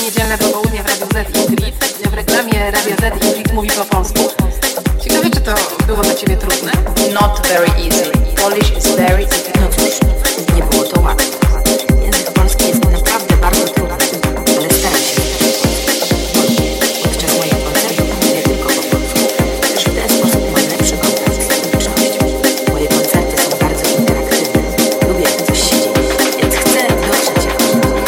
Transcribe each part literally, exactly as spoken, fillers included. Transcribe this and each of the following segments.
Niedzielne popołudnie w Radiu Z Ingrid. W reklamie Radia Z Ingrid mówi po polsku. Ciekawe, czy to było dla Ciebie trudne? Not very easy. Polish is very difficult. No cóż, nie było to łatwe. Język polski jest naprawdę bardzo trudny, ale staram się. Podczas moich koncertów mówię tylko po polsku. Też w ten sposób mam lepszy kontakt z publicznością. Moje koncerty są bardzo interaktywne. Lubię, jak coś się dzieje, więc chcę dotrzeć jak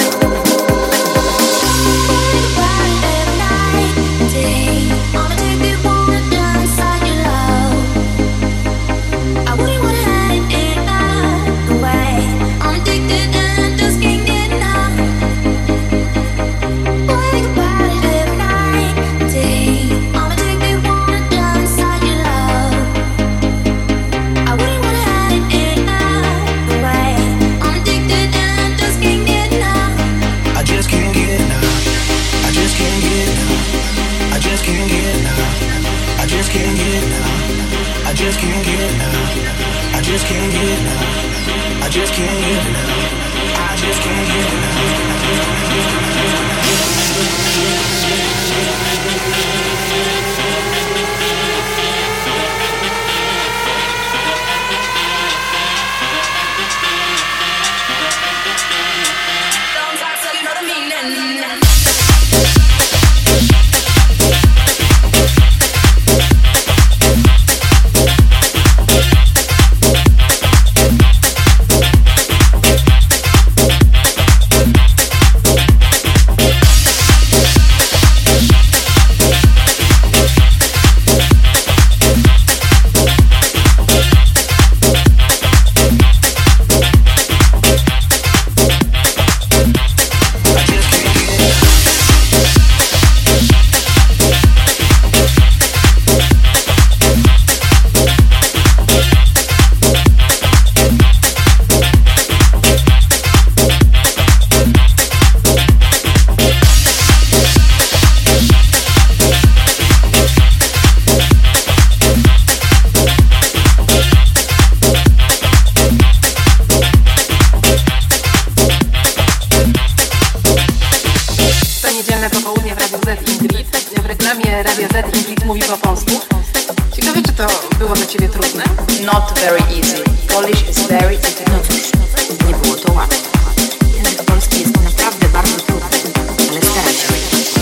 Niedzielne popołudnie w Radiu Z Ingrid. W reklamie Radia Z Ingrid mówi po polsku. Ciekawe, czy to było dla Ciebie trudne? Not very easy. Polish is very difficult. No cóż, nie było to łatwe. Język polski jest naprawdę bardzo trudny, ale staram się.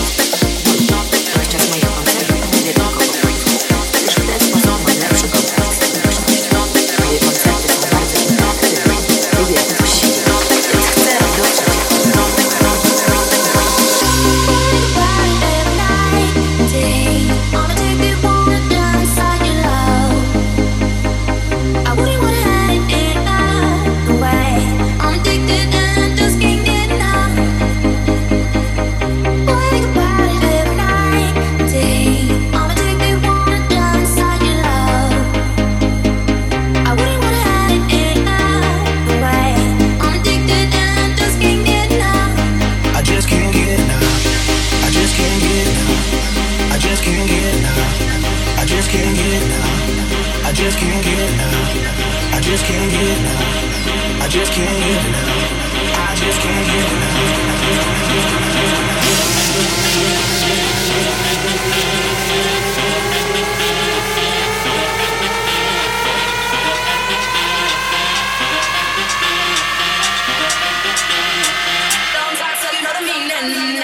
Podczas moich koncertów mówię tylko po polsku. Też w ten sposób mam lepszy kontakt z publicznością. Moje koncerty są bardzo interaktywne. Lubię, jak coś się dzieje, więc chcę dotrzeć jak Don't talk so you know the meaning.